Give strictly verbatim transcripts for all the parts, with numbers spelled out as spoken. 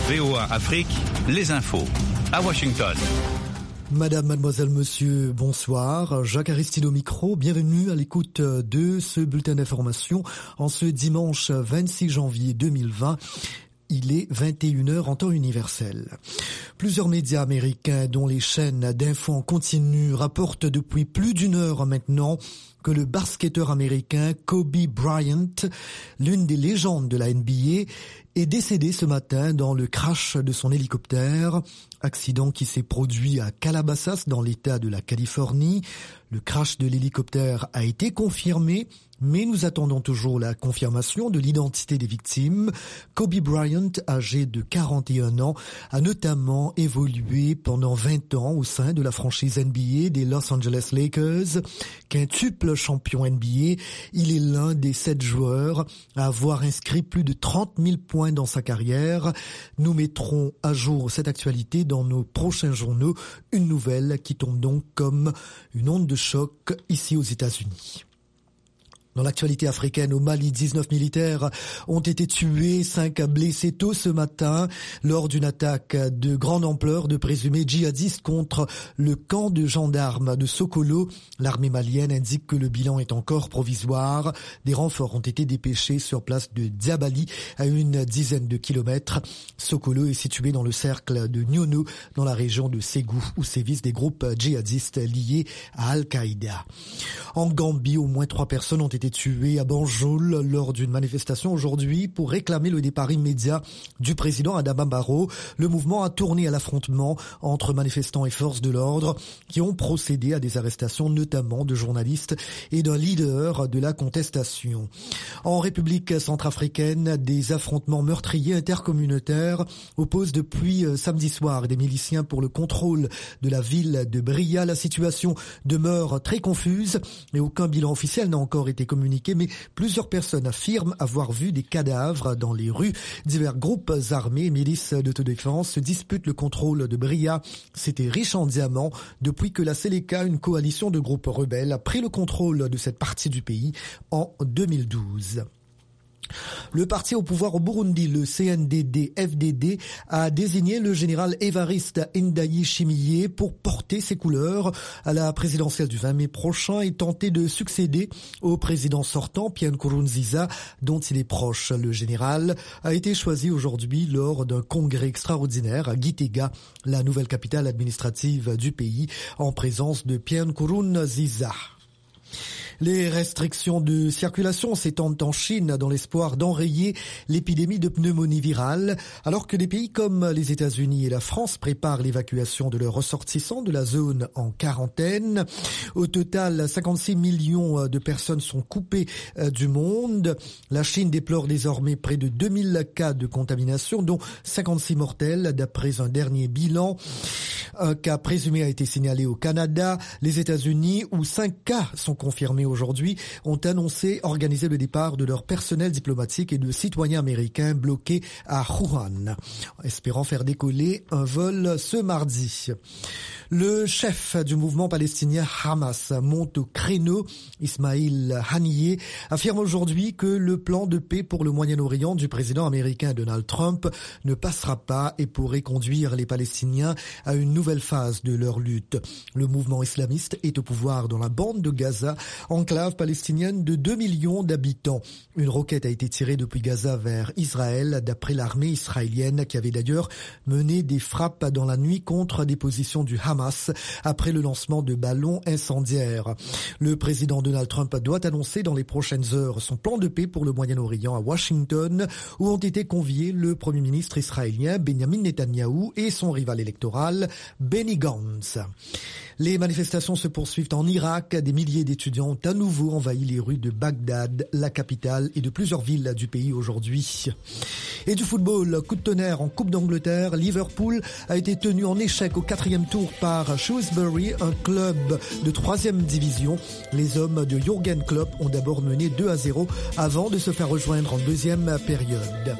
V O A Afrique, les infos. À Washington. Madame, mademoiselle, monsieur, bonsoir. Jacques Aristide au micro. Bienvenue à l'écoute de ce bulletin d'information en ce dimanche vingt-six janvier deux mille vingt. Il est vingt et une heures en temps universel. Plusieurs médias américains, dont les chaînes d'infos en continu, rapportent depuis plus d'une heure maintenant que le basketteur américain Kobe Bryant, l'une des légendes de la N B A, est décédé ce matin dans le crash de son hélicoptère. Accident qui s'est produit à Calabasas, dans l'État de la Californie. Le crash de l'hélicoptère a été confirmé, mais nous attendons toujours la confirmation de l'identité des victimes. Kobe Bryant, âgé de quarante et un ans, a notamment évolué pendant vingt ans au sein de la franchise N B A des Los Angeles Lakers. Quintuple champion N B A, il est l'un des sept joueurs à avoir inscrit plus de trente mille points dans sa carrière. Nous mettrons à jour cette actualité dans nos prochains journaux, une nouvelle qui tombe donc comme une onde de choc ici aux États-Unis. Dans l'actualité africaine, au Mali, dix-neuf militaires ont été tués, cinq blessés tôt ce matin lors d'une attaque de grande ampleur de présumés djihadistes contre le camp de gendarmes de Sokolo. L'armée malienne indique que le bilan est encore provisoire. Des renforts ont été dépêchés sur place de Diabali, à une dizaine de kilomètres. Sokolo est situé dans le cercle de Nyono, dans la région de Ségou, où sévissent des groupes djihadistes liés à Al-Qaïda. En Gambie, au moins trois personnes ont été tué à Banjul lors d'une manifestation aujourd'hui pour réclamer le départ immédiat du président Adama Barrow. Le mouvement a tourné à l'affrontement entre manifestants et forces de l'ordre qui ont procédé à des arrestations notamment de journalistes et d'un leader de la contestation. En République centrafricaine, des affrontements meurtriers intercommunautaires opposent depuis samedi soir des miliciens pour le contrôle de la ville de Bria. La situation demeure très confuse et aucun bilan officiel n'a encore été communiqué, mais plusieurs personnes affirment avoir vu des cadavres dans les rues. Divers groupes armés et milices d'autodéfense se disputent le contrôle de Bria. C'était riche en diamants depuis que la Seleka, une coalition de groupes rebelles, a pris le contrôle de cette partie du pays en deux mille douze. Le parti au pouvoir au Burundi, le C N D D F D D, a désigné le général Évariste Ndayishimiye pour porter ses couleurs à la présidentielle du vingt mai prochain et tenter de succéder au président sortant, Pierre Nkurunziza, dont il est proche. Le général a été choisi aujourd'hui lors d'un congrès extraordinaire à Gitega, la nouvelle capitale administrative du pays, en présence de Pierre Nkurunziza. Les restrictions de circulation s'étendent en Chine dans l'espoir d'enrayer l'épidémie de pneumonie virale, alors que des pays comme les États-Unis et la France préparent l'évacuation de leurs ressortissants de la zone en quarantaine. Au total, cinquante-six millions de personnes sont coupées du monde. La Chine déplore désormais près de deux mille cas de contamination, dont cinquante-six mortels d'après un dernier bilan. Un cas présumé a été signalé au Canada. Les États-Unis, où cinq cas sont confirmés aujourd'hui, ont annoncé organiser le départ de leur personnel diplomatique et de citoyens américains bloqués à Wuhan, espérant faire décoller un vol ce mardi. Le chef du mouvement palestinien Hamas monte au créneau. Ismail Haniyeh affirme aujourd'hui que le plan de paix pour le Moyen-Orient du président américain Donald Trump ne passera pas et pourrait conduire les Palestiniens à une nouvelle phase de leur lutte. Le mouvement islamiste est au pouvoir dans la bande de Gaza, enclave palestinienne de deux millions d'habitants. Une roquette a été tirée depuis Gaza vers Israël, d'après l'armée israélienne qui avait d'ailleurs mené des frappes dans la nuit contre des positions du Hamas après le lancement de ballons incendiaires. Le président Donald Trump doit annoncer dans les prochaines heures son plan de paix pour le Moyen-Orient à Washington, où ont été conviés le premier ministre israélien Benjamin Netanyahou et son rival électoral Benny Gantz. Les manifestations se poursuivent en Irak. Des milliers d'étudiants ont à nouveau envahi les rues de Bagdad, la capitale, et de plusieurs villes du pays aujourd'hui. Et du football, coup de tonnerre en Coupe d'Angleterre. Liverpool a été tenu en échec au quatrième tour par Shrewsbury, un club de troisième division. Les hommes de Jürgen Klopp ont d'abord mené deux à zéro avant de se faire rejoindre en deuxième période.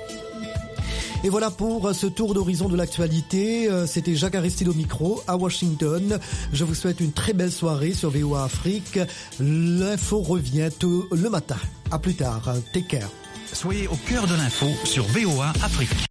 Et voilà pour ce tour d'horizon de l'actualité. C'était Jacques Aristide au micro à Washington. Je vous souhaite une très belle soirée sur V O A Afrique. L'info revient tôt le matin. À plus tard. Take care. Soyez au cœur de l'info sur V O A Afrique.